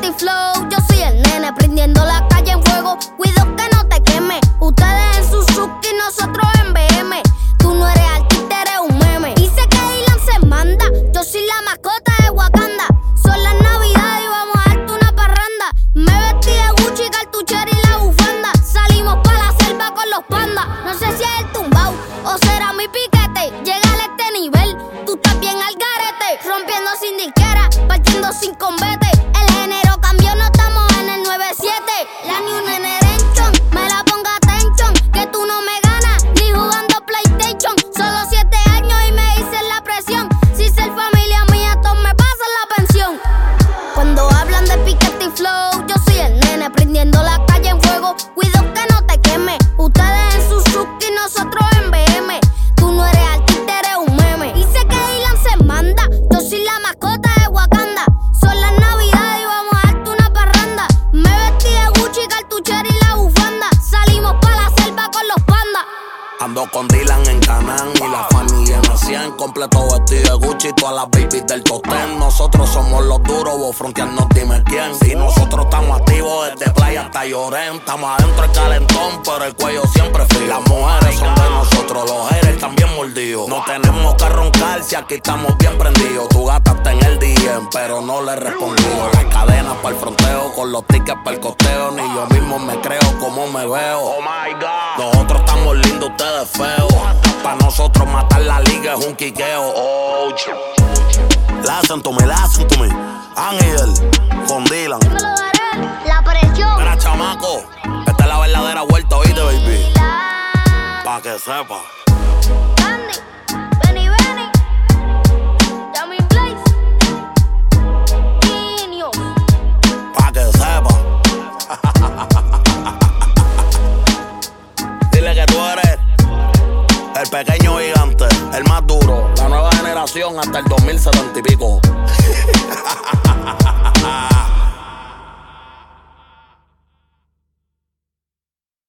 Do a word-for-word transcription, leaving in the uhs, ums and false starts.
piquete y flow. Yo soy el nene prendiendo la calle en fuego. Cuido que no te queme. Ustedes en Suzuki, nosotros en B M. Tú no eres artista, eres un meme. Dice que Dylan se manda. Yo soy la mascota de Wakanda. Son las navidades y vamos a darte una parranda. Me vestí de Gucci, cartuchera y la bufanda. Salimos pa' la selva con los pandas. No sé si es el tumbao o será mi piquete. Llegar a este nivel, tú estás bien al garete. Rompiendo sin disquera, partiendo sin combate. El género cambió, no estamos en el nueve siete. La New Generation, me la ponga atención. Que tú no me ganas, ni jugando PlayStation. Solo siete años y me hice la presión. Si ser familia mía, todos me pasan la pensión. Cuando hablan de piquete y flow, yo soy el nene prendiendo la calle en fuego. Cuido que no te queme. Ustedes en Suzuki, nosotros en B M. Tú no eres artista, eres un meme. Dice que Dylan se manda. Yo soy la mascota de Wakanda. Son las navidades y vamos a darte una parranda. Me vestí de Gucci, cartuchera y la bufanda. Salimos pa' la selva con los pandas. Ando con Dylan en Canán y la familia en cien. Completo vestido de Gucci, todas las babies del top ten. Nosotros somos los duros, vos frontearnos dime quién. Si nosotros estamos activos desde playa hasta Llorén. Estamos adentro el calentón, pero el cuello siempre frío. Las mujeres son de nosotros, los haters también mordidos. No tenemos que roncar si aquí estamos bien prendidos. Tu gata está en el D M, pero no le he respondido. Las cadenas para el fronteo, con los tickets para el costeo. Ni yo mismo me creo como me veo. Oh my God. Nosotros estamos lindos, ustedes feos. Pa' nosotros matar la liga es un quiqueo. Oh, listen to me, listen to me. Ángel, con Dylan. Dímelo, Darel, la presión. Mira, chamaco, esta es la verdadera vuelta, oíste, baby. Pa' que sepa. Andy, Benny Benny, Yami Blaze, Genio. Pa' que sepa. Dile que tú eres el pequeño gigante, el más duro, la nueva generación hasta el dos mil setenta y pico.